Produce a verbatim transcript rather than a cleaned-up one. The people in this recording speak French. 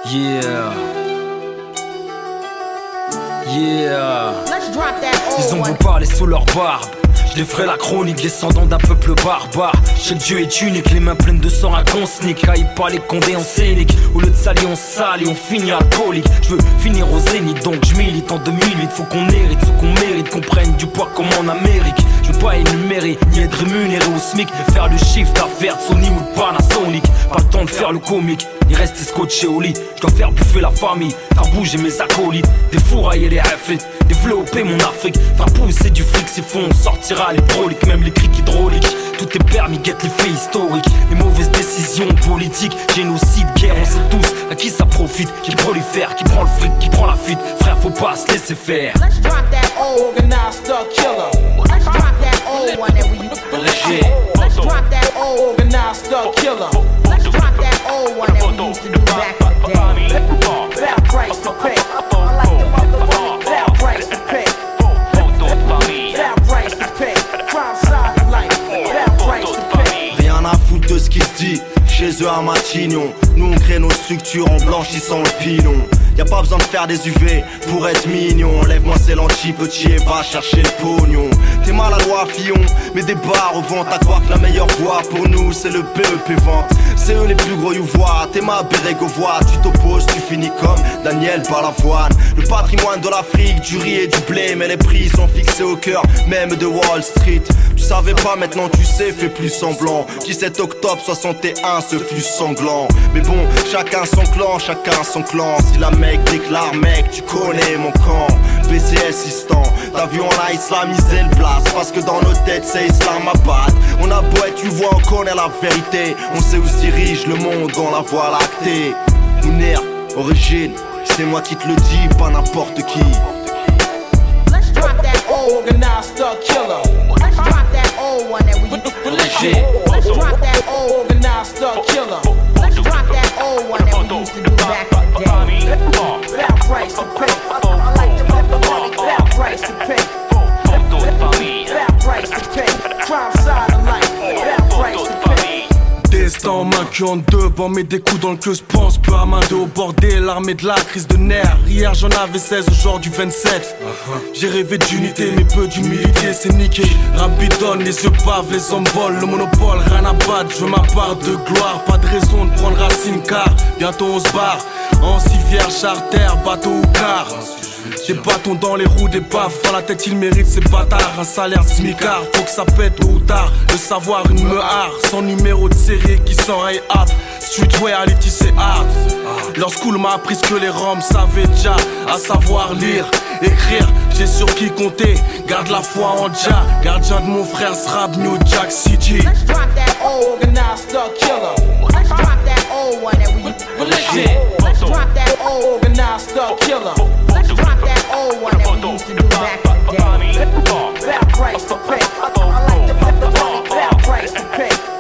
Yeah. Yeah. Ils ont beau parler sous leur barbe, je les ferai la chronique, descendant d'un peuple barbare. Chaque Dieu est unique, les mains pleines de sang à qu'on sneak. Aïe pas les condés en scénique, au lieu de salir on sale et on finit alcoolique. Je veux finir au zénith donc je milite en deux mille huit. Faut qu'on hérite ce qu'on mérite, qu'on prenne du poids comme en Amérique. Je veux pas énumérer, ni être rémunéré au SMIC, mais faire le chiffre d'affaires de Sony ou de Panasonic. Pas le temps de faire le comique, ni rester scotché au lit. Je dois faire bouffer la famille, faire bouger mes acolytes, défourailler les reflets, développer mon Afrique, faire pousser du fric, c'est faux, on sortira les proliques, même les criques hydrauliques. Tout est permis, guette les faits historiques, les mauvaises décisions politiques, génocide, guerre, on sait tous à qui ça profite, qui prolifère, qui prend le fric, qui prend la fuite. Frère, faut pas se laisser faire. Let's drop that old organized thug killer. Let's drop that old one that we used to do. Let's drop that old organized thug killer. Let's drop that old one that we used to do back in the day. Fair price to pay. I like the motherfucking fair price to pay. Fair price to pay. Crime side of life. Fair price to pay. Rien à foutre de ce qui se dit chez eux à Matignon. Nous on crée nos structures en blanchissant le pilon. Y'a pas besoin de faire des U V pour être mignon. Enlève-moi ces lentilles petit et va chercher le pognon. T'es mal à loi Fillon, mais des bars au vent. T'as croire que la meilleure voie pour nous c'est le P E P vente. C'est eux les plus gros youvois. T'es ma Bérégovois, tu t'opposes, tu finis comme Daniel Balavoine. Le patrimoine de l'Afrique, du riz et du blé. Mais les prix sont fixés au cœur même de Wall Street. Tu savais pas, maintenant tu sais, fais plus semblant. dix-sept octobre soixante et un, ce flux sanglant. Mais bon, chacun son clan, chacun son clan. Si la mec déclare mec, tu connais mon camp. B C assistant, t'as vu on a islamisé le blast. Parce que dans nos têtes c'est Islamabad. On a beau être, tu vois, on connaît la vérité. On sait où se dirige le monde dans la voie lactée. Mounir, origine, c'est moi qui te le dis, pas n'importe qui. Let's drop that old organized thug killer. Let's drop that old one that we used to do. Let's drop that old organized thug killer. Let's drop that old one that we used to do back in the day. Fair price to pay. I like the motherfucking fair price to pay. Fair price to pay. Crime side of life. Fair price to pay. Destin en main, cul en deux, bon mais des coups dans le queue, pense peu à main de au bordel, l'armée de la crise de nerfs. Hier j'en avais seize, aujourd'hui vingt-sept. J'ai rêvé d'unité, mais peu d'humilité, c'est niqué. Rapidonne, les yeux pavent, les hommes volent, le monopole, rien à battre, je veux ma part de gloire. Pas de raison de prendre racine car bientôt on se barre. En civière, charter, bateau ou car. Des bâtons dans les roues, des baffes à la tête, ils méritent ces bâtards. Un salaire smicard, faut que ça pète tôt ou tard. Le savoir, une mehar, sans numéro de série qui s'enraye hâte. Streetwear, les c'est hard. Leur school m'a appris ce que les roms savaient déjà, à savoir lire, écrire, j'ai sur qui compter. Garde la foi en Jah, gardien de mon frère Srab, New Jack City. Let's drop that old organized thug killer. Let's drop that old one that we used to do. Let's drop that old organized thug killer. Let's drop that old one that we used to do back in the day. Fair price to pay. I like the motherfucking fair price to pay.